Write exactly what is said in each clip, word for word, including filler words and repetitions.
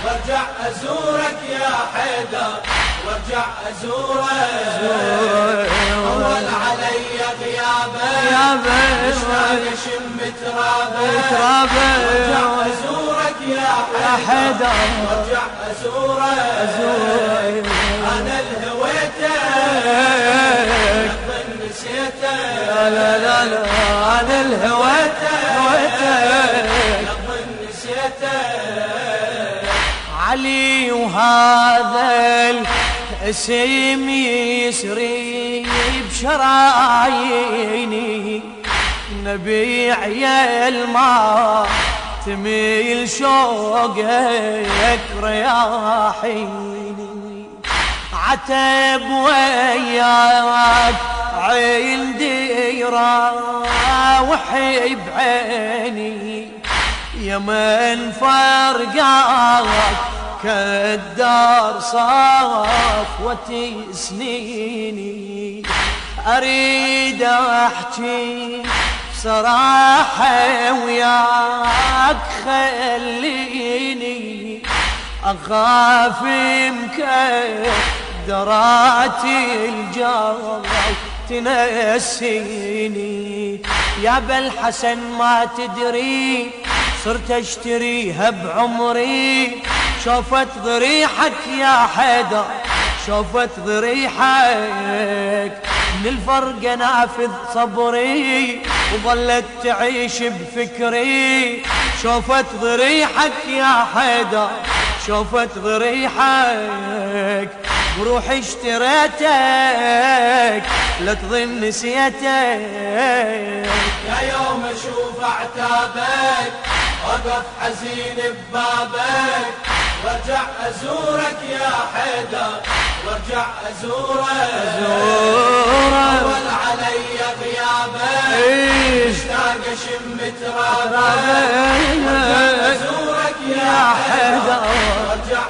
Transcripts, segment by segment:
وارجع ازورك يا حيدر، وارجع ازورك. اول علي غيابك مشتاق اشم ترابك، وارجع ازورك يا حيدر، وارجع ازورك. انا الهويتك لحظة نسيتك، لا لا لا لا انا الهويتك لحظة نسيتك. علي وهذا الاسم يسري بشراييني، نبي عيال ما تميل شوقك رياحيني. عتب وياك عين ديرة وحي بعيني، يا من فرقاك كالدار صفوة سنيني. أريد أحكي صراحة وياك خليني، أخاف مكدراتي الجو تنسيني. يا بالحسن ما تدري صرت اشتريها بعمري، شوفت ضريحك يا حيدر، شوفت ضريحك من الفرقة نافذ صبري، وظلت تعيش بفكري. شوفت ضريحك يا حيدر، شوفت ضريحك، وروحي اشتريتك لا تظن نسيتك. يا يوم اشوف اعتابك وقف حزين ببابك، وارجع ازورك يا حيدر، وارجع ازورك. اول علي غيابك مشتاق اشم ترابك، وارجع ازورك يا حيدر، وارجع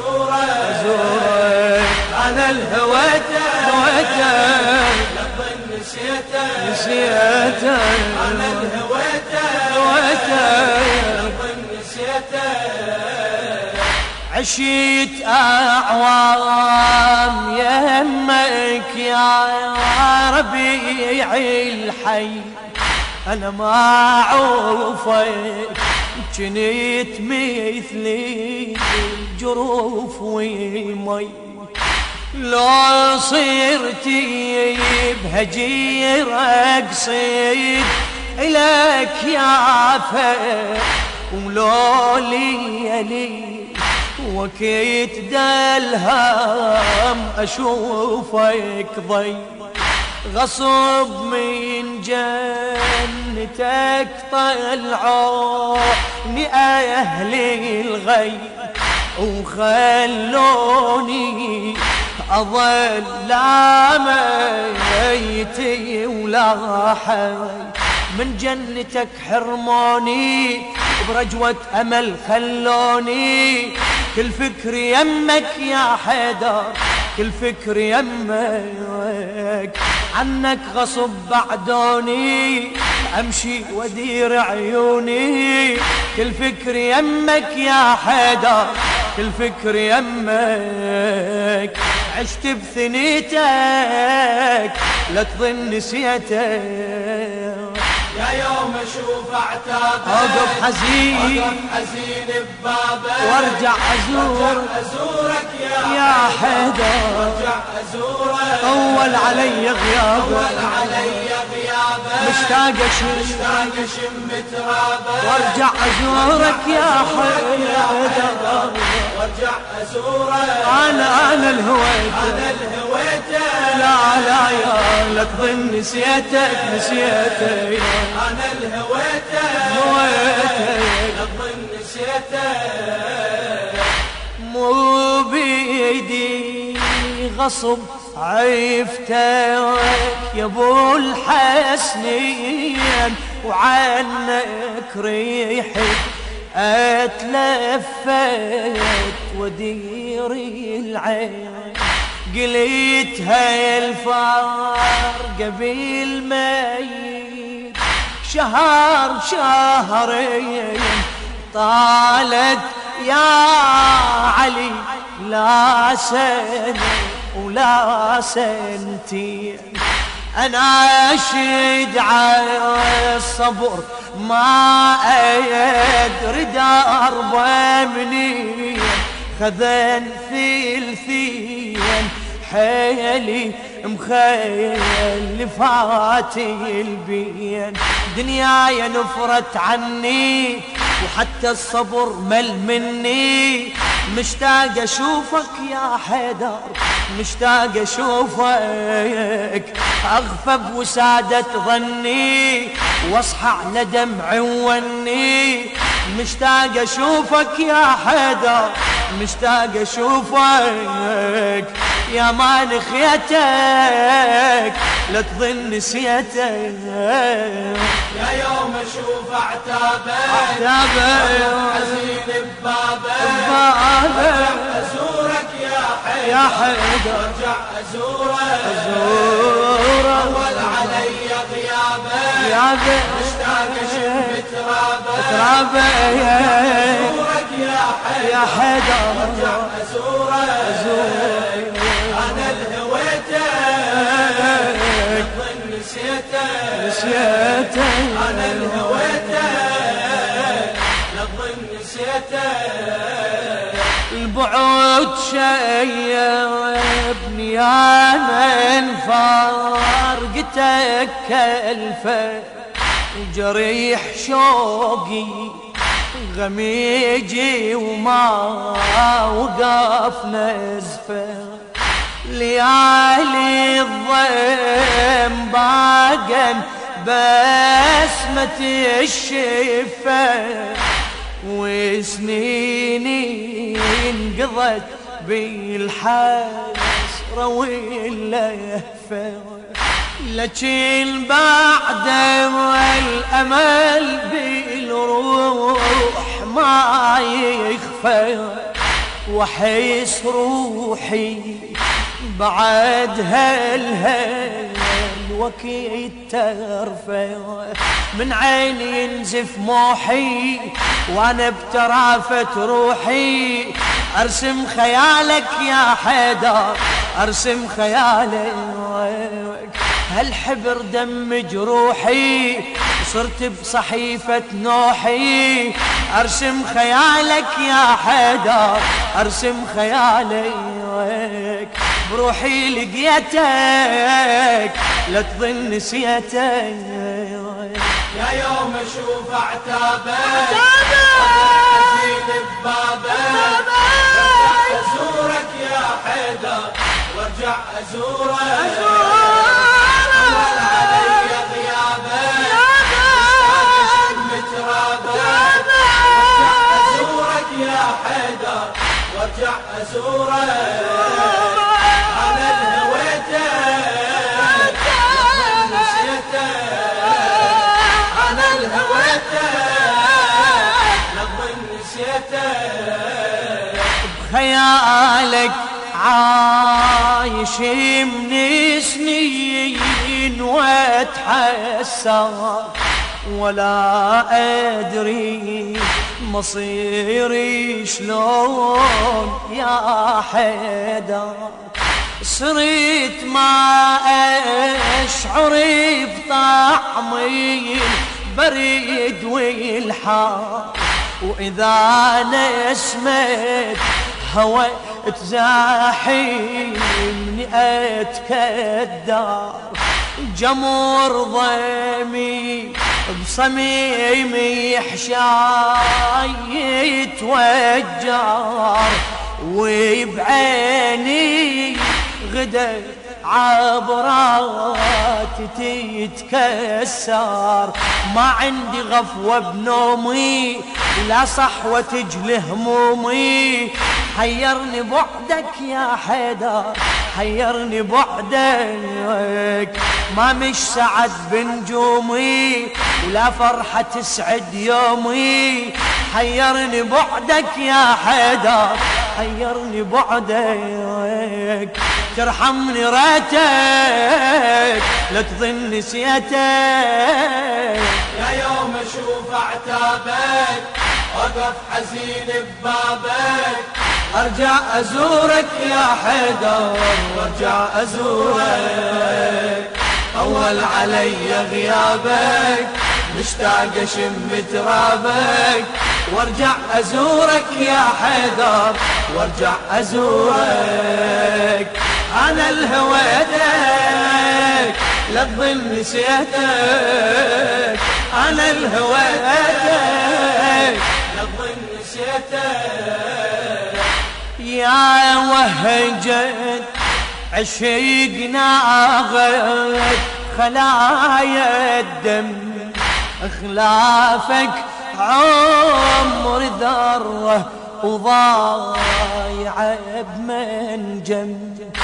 ازورك. انا الهويتك لحظة نسيتك، نسيتك انا الهويتك لحظة نسيتك. عشيت أعوام يمك يا ربيع الحي، أنا ما أعوفك جنيت مثلي الجروف والمي. لو صرتي بهجير أقصد إليك يا فك، ولو ليلي وكيت دالهم أشوفك ضي. غصب من جنتك طلعوني أهلي الغي، وخلوني أظل لا ميتي ولا حي. من جنتك حرموني برجوة أمل خلوني، كل فكر يمك يا حيدر، كل فكر يمك. عنك غصب بعدوني أمشي ودير عيوني، كل فكر يمك يا حيدر، كل فكر يمك. عشت بثنيتك لا تظن نسيتك. يا يوم اشوف اعتابك اوقف حزين، اوقف حزين ببابك، وارجع ازور ازورك يا, يا حيدر، وارجع ازورك. اول علي غيابك، اول علي غيابك مشتاق اشم مشتاق اشم ترابك، وارجع ازورك يا حيدر، وارجع ازورك. انا انا الهويتك، انا الهويتك لا لا يا لا تظن نسيتك نسيتك. انا الهويتك هويتك لا تظن نسيتك. مو بيدي غصب عفتك يا ابو الحسنين، وعنك ريحي اتلفت ودير العين. قليتها الفرق بالميت شهر شهرين، طالت يا علي لا سنة ولا سنتين أنا أشهد على الصبر ما أدري دربه منين خذن ثلثين حيلي مخيل فاتي البين دنياي نفرت عني وحتى الصبر مل مني مشتاق اشوفك يا حيدر مشتاق اشوفك اغفى بوسادة ظني واصحى على دمع وني مشتاق اشوفك يا حيدر مشتاق اشوفك يا ما نخيتك لا تظن نسيتك يا يوم اشوف عتابك عتابك حزين ببابك ببابك ازورك يا حيدر يا حيدر ارجع ازورك ازورك طول علي غيابك غيابك مشتاق اشم ترابك ترابك ازورك يا حيدر يا حيدر ارجع ازورك ازورك انا الهويتك تظن نسيتك نسيتك انا الهويتك تظن نسيتك البعد شيبني يا من فارقتك كلفه جريح شوقي غميجي وما وقف نزفه ليالي الضيم باقن بسمة الشفة وسنيني انقضت بالحسرة واللهفة لكن بعد والأمل بالروح ما يخفى وحيس روحي بعد هالهل وكيد ترفع من عيني ينزف موحي وانا بترافة روحي ارسم خيالك يا حيدر ارسم خيالك هالحبر دم جروحي صرت بصحيفة نوحي ارسم خيالك يا حيدر ارسم خيالك بروحي لقيتك لا تظن نسيتك يا يوم اشوف عتابك حزين ببابك وارجع ازورك يا حيدر وارجع ازورك طول علي غيابك مشتاق اشم ترابك وارجع ازورك يا حيدر وارجع ازورك انا الهويتك تظن نسيتك انا الهويتك تظن نسيتك بخيالك عايش من سنين واتحسر ولا أدري مصيري شلون يا حيدر صرت ما أشعر بطعمي البريد والحار وإذا نسمت هوى تزاحمني أتكدر جمر ضيمي بصميمي حشاي يتوجر وبعيني غدا عبرات تتكسر ما عندي غفوة بنومي ولا صحوة تجلي همومي حيرني بعدك يا حيدر حيرني بعدك ما مش سعد بنجومي ولا فرحة تسعد يومي حيرني بعدك يا حيدر حيرني بعدك ترحمني ريتك لا تظن نسيتك يا يوم اشوف عتابك وقف حزين ببابك، ارجع ازورك يا حيدر وارجع ازورك، طول علي غيابك، مشتاق اشم ترابك، وارجع ازورك يا حيدر وارجع ازورك. انا الهويتك لا تظن نسيتك، انا الهويتك لا تظن نسيتك، يا وهجت عشقنا غد خلايا الدم، خلافك عمر ذره وضايع بمنجم،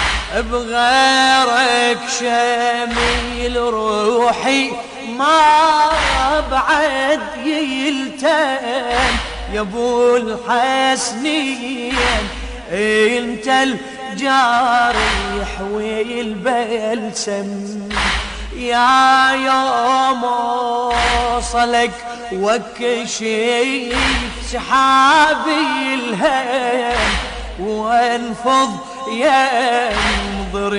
بغيرك شميل روحي ما بعد يلتم، يا ابو الحسنين انت الجارح والبلسم، يا يوم وصلك وكشيف سحابي الهم، وانفض ينظر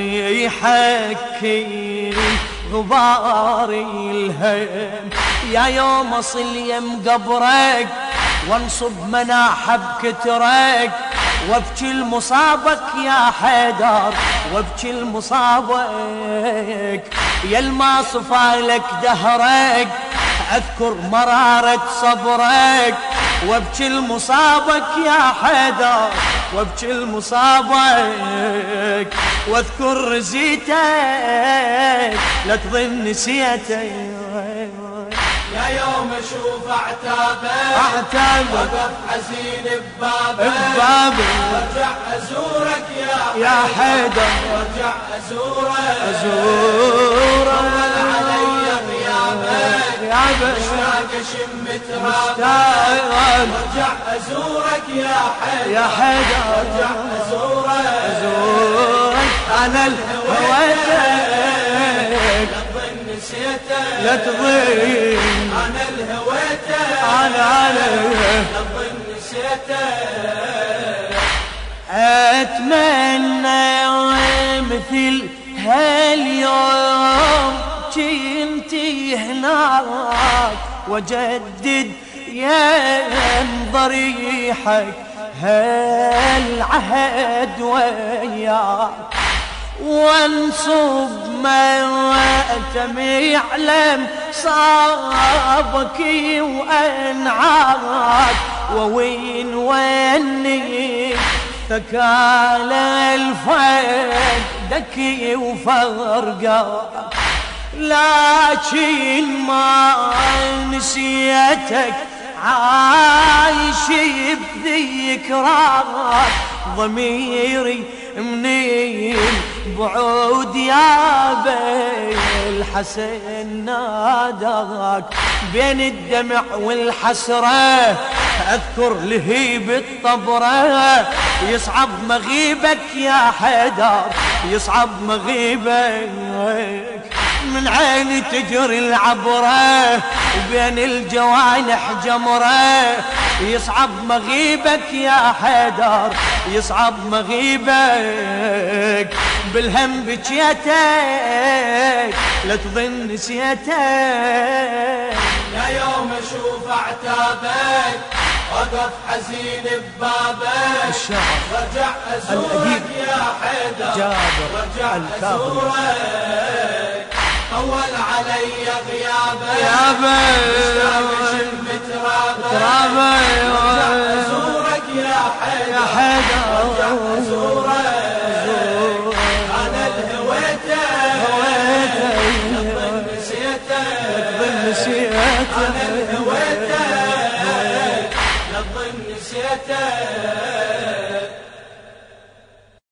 يحكي غبار الهم، يا يوم اصل يم قبرك وانصب مناحب كترك، وابكي المصابك يا حيدر وابكي المصابك، يا الما صفالك دهرك اذكر مرارة صبرك، وابكي المصابك يا حيدر وابكي المصابك، واذكر رزيتك لا تظن نسيتك، يا يوم اشوف اعتابك اعتابك وقف حزين ببابك، ببابك وارجع ازورك يا يا حيدر وارجع ازورك، ازورك، طول علي غيابك غيابك مشتاق اشم ترابك، مشتاق وارجع ازورك يا حيدر يا حيدر وارجع ازورك، ازورك. انا الهويتك لا تظن نسيتك، لا تظن انا الهويتك انا عليك لا تظن نسيتك، اتمنى مثل هاليوم كنتي هناك، وجدد يا ضريحك هالعهد وياك، وانصب ماتم يعلم صابك وانعاك، ووين وني ثكال الفيد دكي وفرقاك، لكن ما نسيتك عايش بذكراك، ضميري منين بعود يا بي الحسن ناداك، بين الدمع والحسرة أذكر لهيب الطبرة، يصعب مغيبك يا حيدر يصعب مغيبك، من عيني تجري العبرة وبين الجوانح جمرة، يصعب مغيبك يا حيدر يصعب مغيبك، بالهم بجيتك لا تظن نسيتك، يا يوم اشوف اعتابك وقف حزين ببابك، الشعر وارجع ازورك يا حيدر جابر وارجع الكاظمي، ازورك، طول علي غيابك يا بي مشتاق اشم ترابك، ترابي وارجع ازورك يا حيدر يا حيدر وارجع ازورك،